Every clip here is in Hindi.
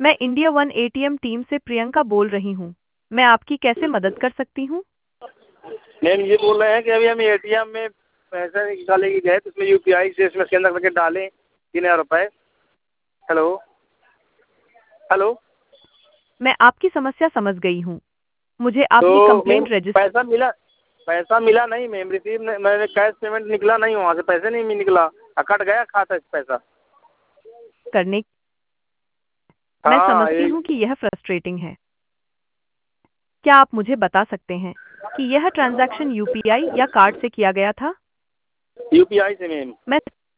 मैं इंडिया वन एटीएम टीम से प्रियंका बोल रही हूँ। मैं आपकी कैसे मदद कर सकती हूँ? मैम ये बोल रहे हैं कि अभी हम एटीएम में पैसा निकाले की गए तो उसमें यूपीआई से इसमें स्कैन करके डालें 3000 रुपये। Hello hello. मैं आपकी समस्या समझ गई हूँ। मुझे आपकी तो मैम कंप्लेंट रजिस्टर पैसा मिला नहीं मैम, रिसीव नहीं, मैंने कैश पेमेंट निकला नहीं, वहाँ से पैसे नहीं निकला, कट गया खाता से पैसा। करने। मैं हाँ समझती ये हूँ कि यह फ्रस्ट्रेटिंग है। क्या आप मुझे बता सकते हैं कि यह ट्रांजैक्शन यूपीआई या कार्ड से किया गया था? यूपीआई से मैम। मैं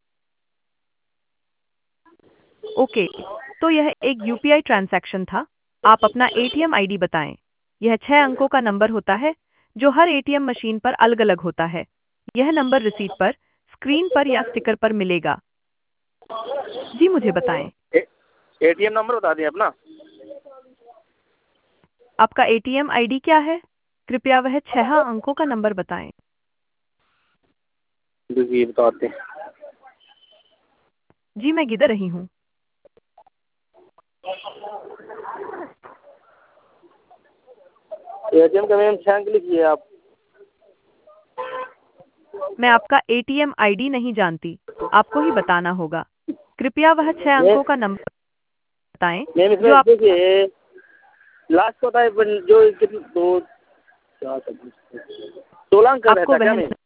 ओके, तो यह एक यूपीआई ट्रांजैक्शन था। आप अपना एटीएम आईडी बताएं। यह 6 अंकों का नंबर होता है जो हर एटीएम मशीन पर अलग-अलग होता है। यह नंबर रिसीट पर, स्क्रीन पर या स्टिकर पर मिलेगा। जी मुझे बताएं। एटीएम नंबर बता दें अपना। आपका एटीएम आईडी क्या है? कृपया वह 6 अंकों का नंबर बताएं। देखिए बताते हैं। जी मैं गिदर रही हूँ। एटीएम का मैम 6 अंक लिखिए आप। मैं आपका एटीएम आईडी नहीं जानती। आपको ही बताना होगा। कृपया वह 6 अंकों का नंबर बताएं मैम जो इसमें आप। देखिए लास्ट होता है जो दो 16 अंक का आपको रहता क्या वह मैम?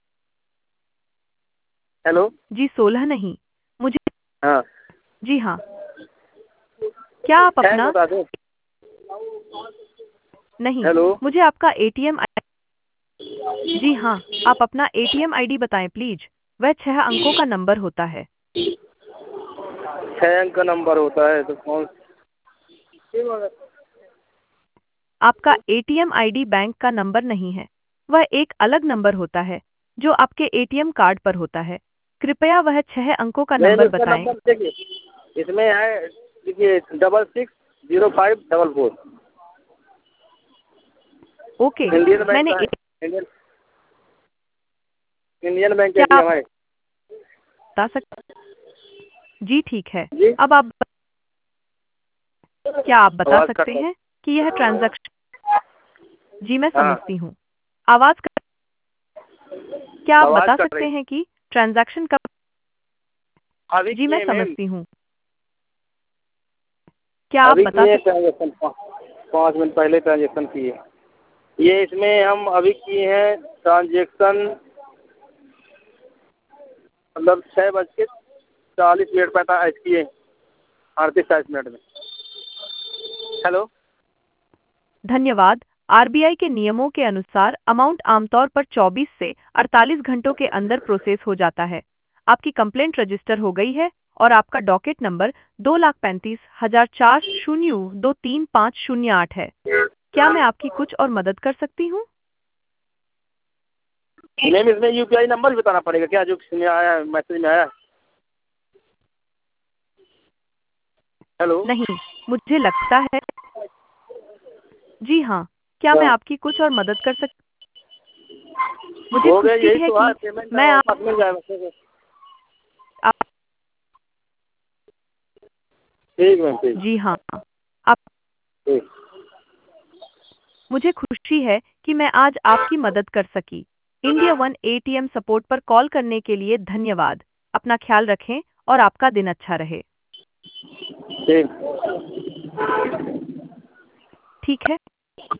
हेलो। जी 16 नहीं, मुझे। हाँ जी हाँ। क्या आप 6 अंक अपना। बता दें। नहीं, हेलो। मुझे आपका एटीएम। जी हाँ, आप अपना एटीएम आईडी बताएं प्लीज। वह 6 अंकों का नंबर होता है। 6 अंक का नंबर होता है तो कौन? आपका एटीएम आईडी बैंक का नंबर नहीं है। वह एक अलग नंबर होता है जो आपके एटीएम कार्ड पर होता है। कृपया वह 6 अंकों का मैम नंबर इसका बताएं। नंबर देखिए इसमें है, देखिए 660544। ओके, इंडियन बैंक मैंने का है। इंडियन इंडियन बैंक क्या आप एटीएम है। बता सकते? जी ठीक है। जी अब आप क्या आप बता आवाज़ सकते कट रहा हैं कि यह ट्रांजैक्शन। जी मैं है। हाँ समझती हूँ। आवाज कर... क्या आप आवाज़ बता कट सकते रही। हैं कि ट्रांजैक्शन कब। अभी जी मैं किए मैम। समझती हूँ। क्या आप अभी बता किए सकते? ट्रांजेक्शन 5 मिनट पहले ट्रांजेक्शन किए। ये इसमें हम अभी किए हैं ट्रांजेक्शन, मतलब 6:40 मिनट 45 किए, 38-40 मिनट में। हेलो। धन्यवाद। आरबीआई के नियमों के अनुसार अमाउंट आमतौर पर 24 से 48 घंटों के अंदर प्रोसेस हो जाता है। आपकी कंप्लेंट रजिस्टर हो गई है और आपका डॉकेट नंबर 2,35,4023508 है। क्या मैं आपकी कुछ और मदद कर सकती हूँ? मैम इसमें यूपीआई नंबर भी बताना पड़ेगा क्या, जो इसमें आया है, मैसेज में आया है? हेलो। नहीं, मुझे लगता है। जी हाँ, क्या मैं हाँ आपकी कुछ और मदद कर सकती? मुझे हो गया, खुशी यही है तो है, कि पेमेंट मैं वापस मिल जाएगा। आप। ठीक मैम ठीक। जी हाँ, आप। ठीक। मुझे खुशी है कि मैं आज आपकी मदद कर सकी। इंडिया वन एटीएम सपोर्ट पर कॉल करने के लिए धन्यवाद। अपना ख्याल रखें और आपका दिन अच्छा रहे। ठीक।